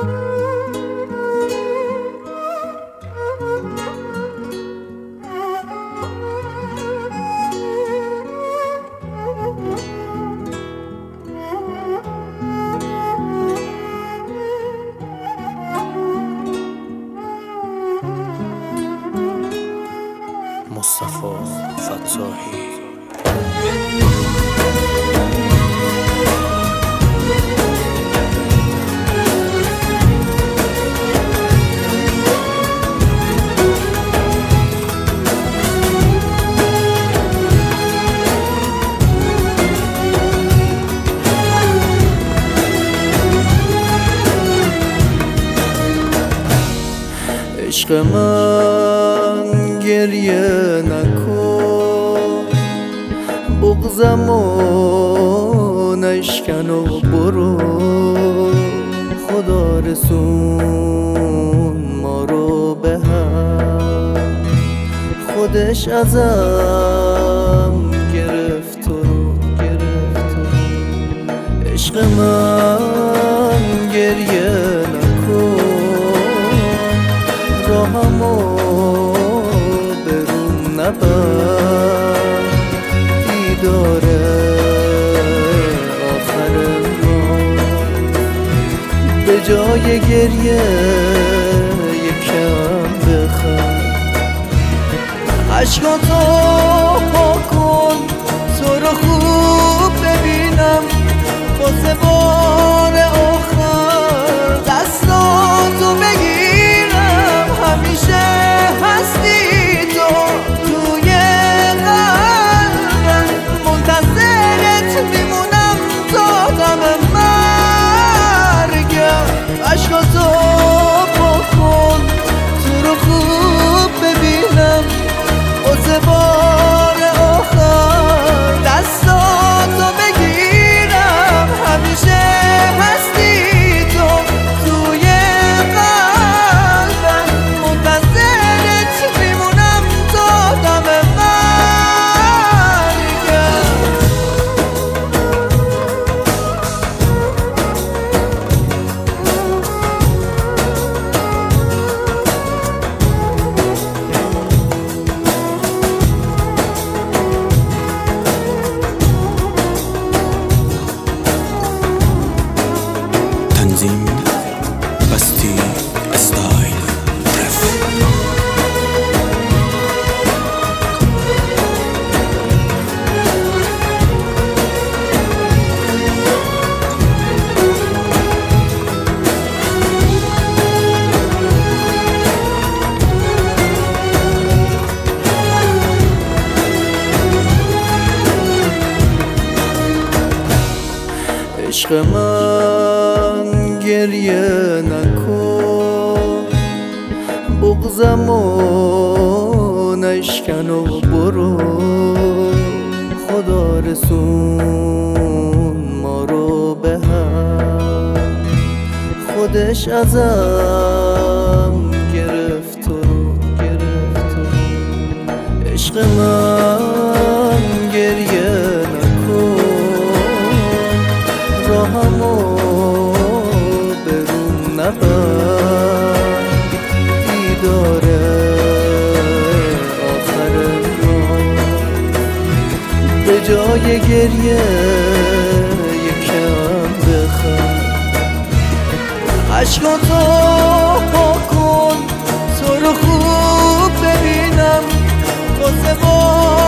مصطفی فتاحی. عشق من گریه نکن، بغضمو نشکن و برو. خدا رسون ما رو به هم، خودش ازم گرفت و گرفت. عشق من گریه نکن، راهمو برون نبر. دیداره آخر ما، به جای گریه یکم بخند. عشقاتو پاک کن، تو رو خوب ببینم. واسه بار آخر دستاتو بگیرم. همیشه هستی تو توی قلبم، منتظرت میمونم تا دم مرگم. عشقاتو پاک کن، تو رو خوب ببینم. واسه بار آخر دستاتو بگیرم. همیشه هستی تو توی قلبم، منتظرت میمونم تا دم مرگم. تنظیم بستی استایل رف. عشق من گریه نکن، بغضمو نشکن و برو. خدا رسون ما رو به هم، خودش ازم گرفت و گرفت. عشق من گریه نکن، راهمو برون نبر. دیداره آخر ما، به جای گریه یکم بخند. عشقاتو پاک کن، تو رو خوب ببینم. واسه